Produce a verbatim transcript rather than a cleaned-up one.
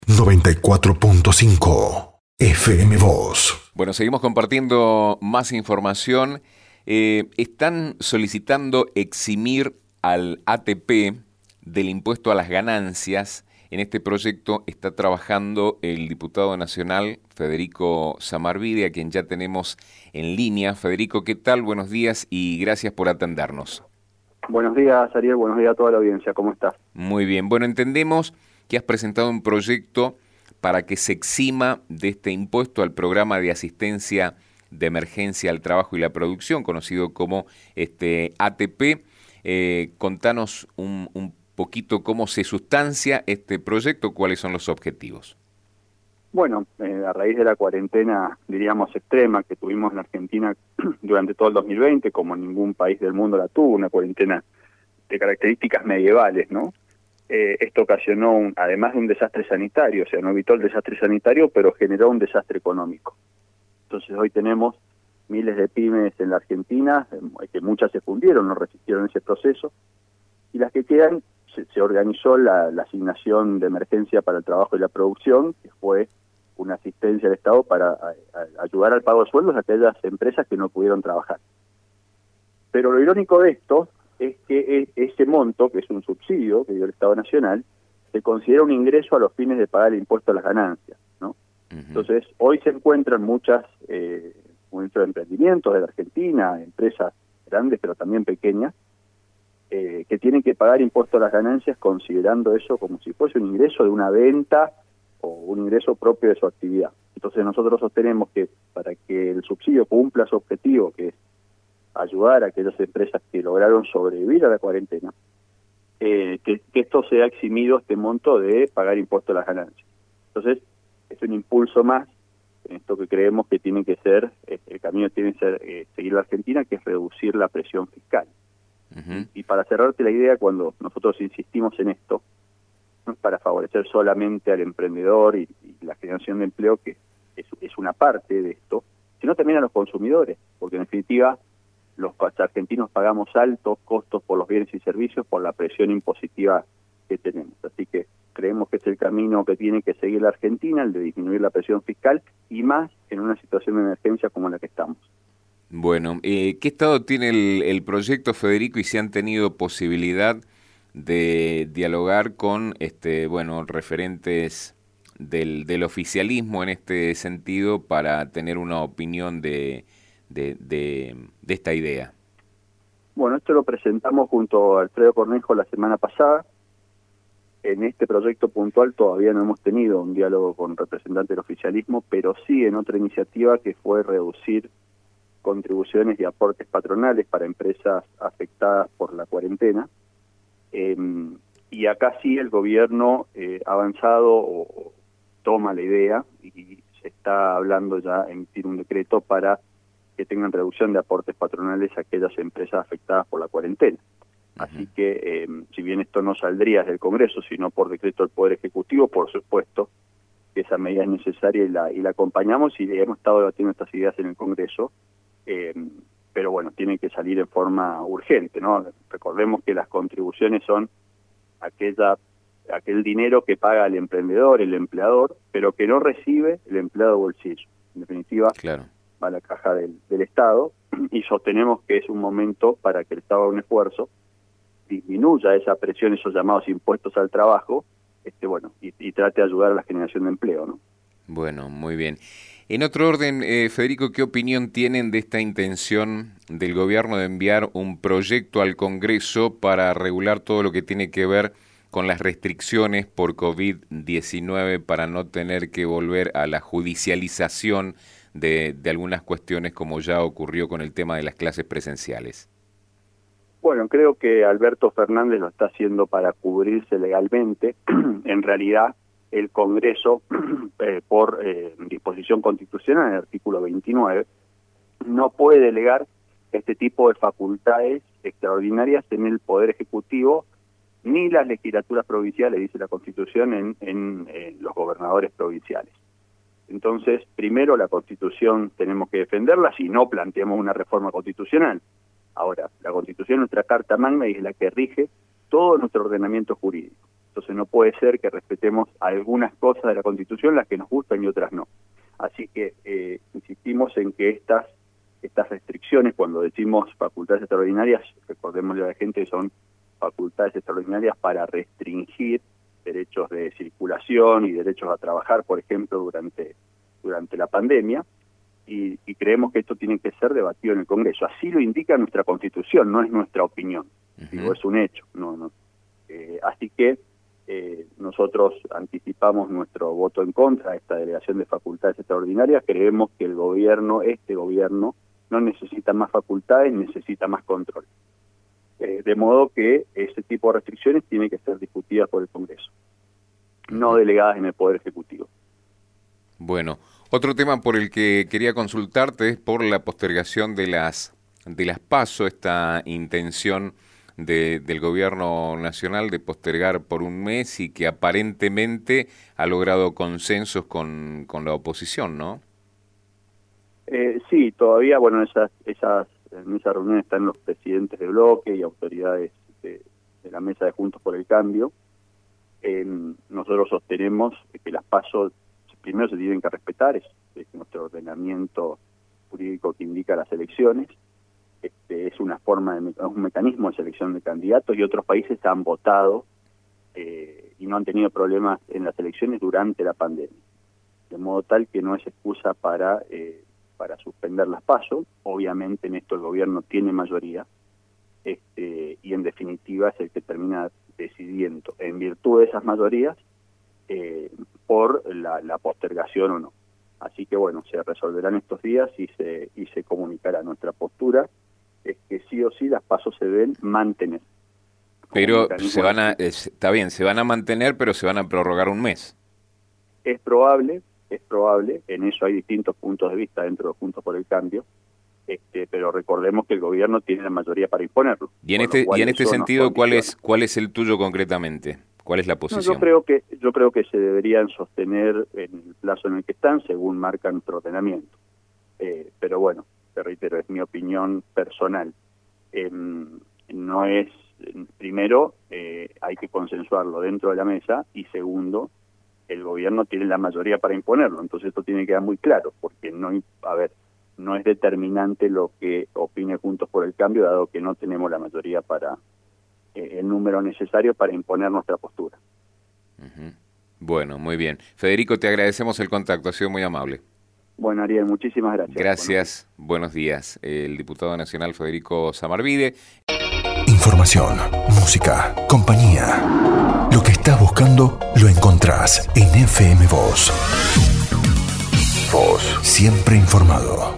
noventa y cuatro punto cinco F M Voz. Bueno, seguimos compartiendo más información. Eh, están solicitando eximir al A T P del impuesto a las ganancias. En este proyecto está trabajando el diputado nacional Federico Samarvide, a quien ya tenemos en línea. Federico, ¿qué tal? Buenos días y gracias por atendernos. Buenos días, Ariel. Buenos días a toda la audiencia. ¿Cómo estás? Muy bien. Bueno, entendemos que has presentado un proyecto para que se exima de este impuesto al programa de asistencia de emergencia al trabajo y la producción, conocido como este A T P. Eh, contanos un, un poquito cómo se sustancia este proyecto, cuáles son los objetivos. Bueno, eh, a raíz de la cuarentena, diríamos, extrema que tuvimos en Argentina durante todo el dos mil veinte, como ningún país del mundo la tuvo, una cuarentena de características medievales, ¿no? Eh, esto ocasionó, un, además de un desastre sanitario, o sea, no evitó el desastre sanitario, pero generó un desastre económico. Entonces hoy tenemos miles de pymes en la Argentina, eh, que muchas se fundieron, no resistieron ese proceso, y las que quedan, se, se organizó la, la asignación de emergencia para el trabajo y la producción, que fue una asistencia del Estado para a, a, ayudar al pago de sueldos a aquellas empresas que no pudieron trabajar. Pero lo irónico de esto es que ese monto, que es un subsidio que dio el Estado Nacional, se considera un ingreso a los fines de pagar el impuesto a las ganancias, ¿no? Uh-huh. Entonces, hoy se encuentran muchas, eh, muchos emprendimientos de la Argentina, empresas grandes pero también pequeñas, eh, que tienen que pagar impuesto a las ganancias considerando eso como si fuese un ingreso de una venta o un ingreso propio de su actividad. Entonces nosotros sostenemos que para que el subsidio cumpla su objetivo, que es ayudar a aquellas empresas que lograron sobrevivir a la cuarentena, eh, que, que esto sea eximido, este monto, de pagar impuesto a las ganancias. Entonces, es un impulso más en esto que creemos que tiene que ser, eh, el camino tiene que ser eh, seguir la Argentina, que es reducir la presión fiscal. Uh-huh. Y para cerrarte la idea, cuando nosotros insistimos en esto, no es para favorecer solamente al emprendedor y, y la generación de empleo, que es, es una parte de esto, sino también a los consumidores, porque en definitiva los argentinos pagamos altos costos por los bienes y servicios por la presión impositiva que tenemos. Así que creemos que es el camino que tiene que seguir la Argentina, el de disminuir la presión fiscal, y más en una situación de emergencia como la que estamos. Bueno, eh, ¿qué estado tiene el, el proyecto, Federico, y si han tenido posibilidad de dialogar con este bueno referentes del, del oficialismo en este sentido para tener una opinión de De, de, de esta idea? Bueno, esto lo presentamos junto a Alfredo Cornejo la semana pasada. En este proyecto puntual todavía no hemos tenido un diálogo con representantes del oficialismo, pero sí en otra iniciativa que fue reducir contribuciones y aportes patronales para empresas afectadas por la cuarentena. Eh, y acá sí el gobierno eh, ha avanzado o, o toma la idea y se está hablando ya de emitir un decreto para que tengan reducción de aportes patronales a aquellas empresas afectadas por la cuarentena. Uh-huh. Así que, eh, si bien esto no saldría del Congreso, sino por decreto del Poder Ejecutivo, por supuesto que esa medida es necesaria y la, y la acompañamos, y hemos estado debatiendo estas ideas en el Congreso, eh, pero bueno, tienen que salir en forma urgente, ¿no? Recordemos que las contribuciones son aquella aquel dinero que paga el emprendedor, el empleador, pero que no recibe el empleado de bolsillo. En definitiva, claro, va a la caja del, del Estado, y sostenemos que es un momento para que el Estado haga un esfuerzo, disminuya esa presión, esos llamados impuestos al trabajo, este bueno y, y trate de ayudar a la generación de empleo, ¿no? Bueno, muy bien. En otro orden, eh, Federico, ¿qué opinión tienen de esta intención del gobierno de enviar un proyecto al Congreso para regular todo lo que tiene que ver con las restricciones por COVID diecinueve para no tener que volver a la judicialización De, de algunas cuestiones, como ya ocurrió con el tema de las clases presenciales? Bueno, creo que Alberto Fernández lo está haciendo para cubrirse legalmente. En realidad, el Congreso, eh, por eh, disposición constitucional, en el artículo veintinueve, no puede delegar este tipo de facultades extraordinarias en el Poder Ejecutivo, ni las legislaturas provinciales, dice la Constitución, en, en, en los gobernadores provinciales. Entonces, primero, la Constitución tenemos que defenderla si no planteamos una reforma constitucional. Ahora, la Constitución, nuestra Carta Magna, es la que rige todo nuestro ordenamiento jurídico. Entonces no puede ser que respetemos algunas cosas de la Constitución, las que nos gustan y otras no. Así que eh, insistimos en que estas estas restricciones, cuando decimos facultades extraordinarias, recordémosle a la gente que son facultades extraordinarias para restringir derechos de circulación y derechos a trabajar, por ejemplo, durante, durante la pandemia, y, y creemos que esto tiene que ser debatido en el Congreso. Así lo indica nuestra Constitución, no es nuestra opinión. Uh-huh. Digo, es un hecho. No, no. Eh, así que eh, nosotros anticipamos nuestro voto en contra de esta delegación de facultades extraordinarias. Creemos que el gobierno, este gobierno, no necesita más facultades, necesita más control. Eh, de modo que ese tipo de restricciones tienen que ser discutidas por el Congreso, no delegadas en el Poder Ejecutivo. Bueno, otro tema por el que quería consultarte es por la postergación de las de las PASO, esta intención de, del Gobierno Nacional de postergar por un mes y que aparentemente ha logrado consensos con, con la oposición, ¿no? Eh, sí, todavía, bueno, esas, esas, en esa reunión están los presidentes de bloque y autoridades de, de la mesa de Juntos por el Cambio. Eh, nosotros sostenemos que las PASO primero se tienen que respetar, es, es nuestro ordenamiento jurídico que indica las elecciones. Este, es una forma, de, es un mecanismo de selección de candidatos, y otros países han votado eh, y no han tenido problemas en las elecciones durante la pandemia. De modo tal que no es excusa para... Eh, para suspender las PASO. Obviamente en esto el gobierno tiene mayoría, este, y en definitiva es el que termina decidiendo, en virtud de esas mayorías, eh, por la, la postergación o no. Así que bueno, se resolverán estos días y se, y se comunicará. Nuestra postura es que sí o sí las PASO se deben mantener. Pero se van a, está bien, se van a mantener, pero se van a prorrogar un mes. Es probable, es probable, en eso hay distintos puntos de vista dentro de Juntos por el Cambio, este, pero recordemos que el gobierno tiene la mayoría para imponerlo. Y en este y en este sentido, ¿cuál es cuál es el tuyo concretamente? ¿Cuál es la posición? No, yo creo que yo creo que se deberían sostener en el plazo en el que están, según marca nuestro ordenamiento. Eh, pero bueno, te reitero, es mi opinión personal. Eh, no es, primero, eh, hay que consensuarlo dentro de la mesa, y segundo, el gobierno tiene la mayoría para imponerlo. Entonces esto tiene que quedar muy claro, porque no, a ver, no es determinante lo que opine Juntos por el Cambio, dado que no tenemos la mayoría para eh, el número necesario para imponer nuestra postura. Uh-huh. Bueno, muy bien. Federico, te agradecemos el contacto, ha sido muy amable. Bueno, Ariel, muchísimas gracias. Gracias, buenos días. El diputado nacional Federico Samarvide. Información, música, compañía. Lo que estás buscando lo encontrás en F M Voz. Voz, siempre informado.